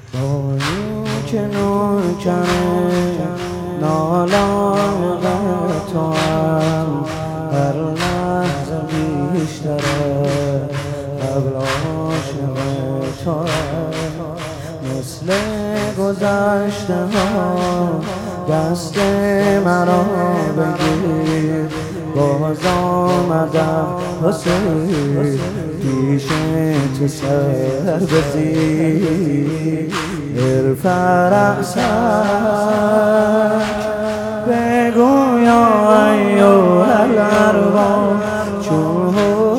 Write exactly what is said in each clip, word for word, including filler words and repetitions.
بایی که نور کنه نالان تو هم هر لحظه بیشتره قبل عاشق تو هم مثل گذشته ها دست مرا بگیر باز آمدم حسین پیش تو سر بزیر ارفع رأسک بگو یا ایها الارواح چون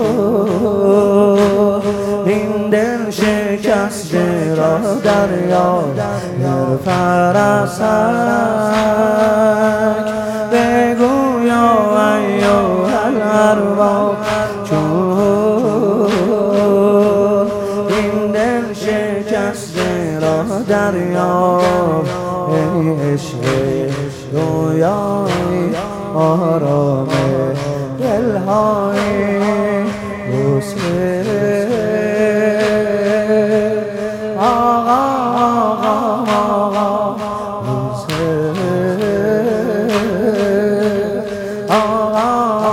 این دل شکسته را دریا ارفع رأسک بگو یا ایها الارواح چون این دل شکسته را دریا ای عشق رویایی آرام دلهای حسین آقا آقا آقا حسین آقا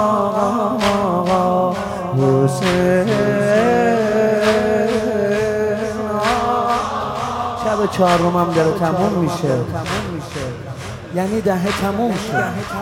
آقا حسین شب چهارم هم داره تموم میشه یعنی دهه تموم شد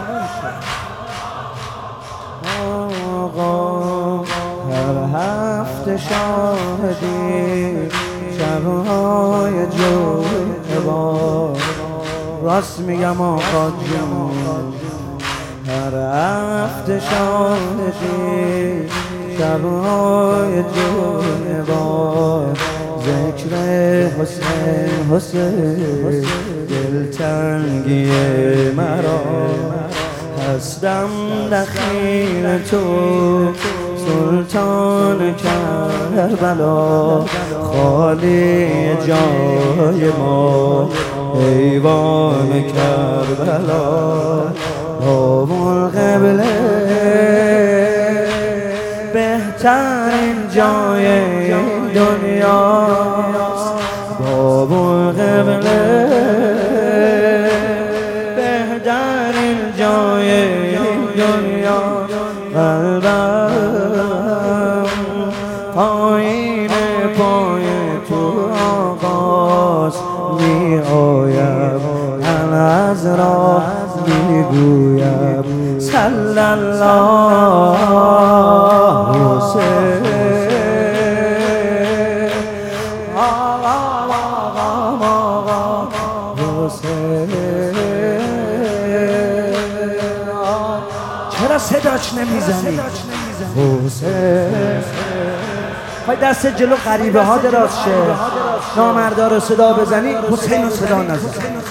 آقا هر هفته شاهدی شبهای جمعه با راست میگم آقا جون هر هفته شاهدی شبهای جمعه با ذکر حسین حسین دلتنگی مرا هستم دخیل تو سلطان کربلا خالی جای ما ایوان کربلا باب القبله بهترین جای دنیاست باب القبله بهترین جای دنیا قلبم پایین پای تو آقاست می آیم از را می گویم صلی الله حسین چرا صداش نمیزنی حسین خواهی دست جلو غریبه ها دراز شه نامردا رو صدا بزنی حسین رو صدا نزن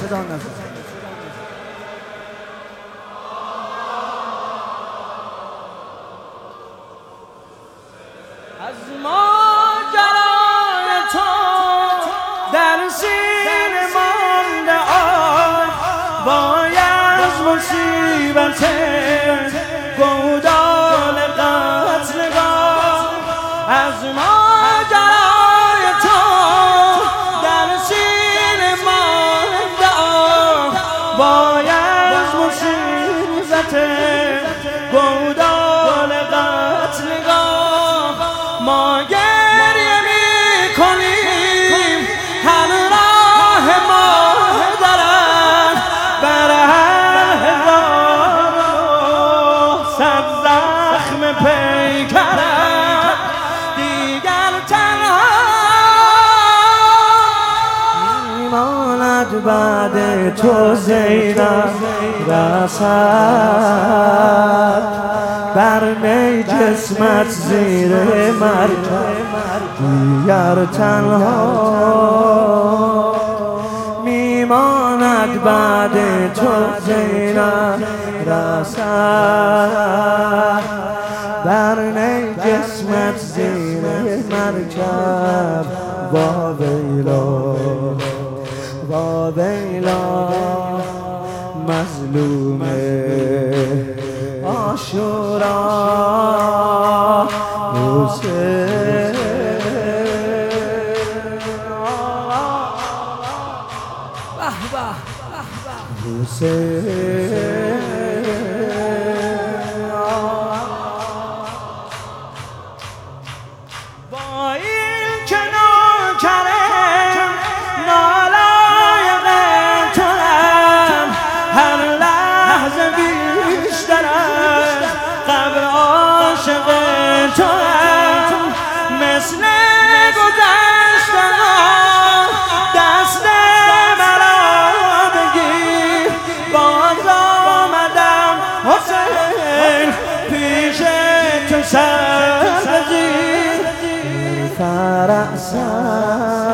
از ماجرای تو در سینه مانده آه وای از مصیبت گودال قتلگاه از ماجرای تو در سینه مانده آه وای از مصیبت گودال قتلگاه ما گریه میکنیم همراه مادرم بر هر هزار صد زخم پیکرم دیگر تنها میماند بعد تو زینب رسد بر نی جسمت زیر مرکب دیگر تنها میماند بعد تو زینب رسد بر نی جسمت زیر مرکب با ویلا با ویلا مظلوم عاشورا حسین حسین با این که نوکرم نالایق تونم هر لحظه بیشتر از قبر عاشق تونم مثل گذشته دست مرا بگیر باز آمدم حسین پیش تو سر بزیر فرسم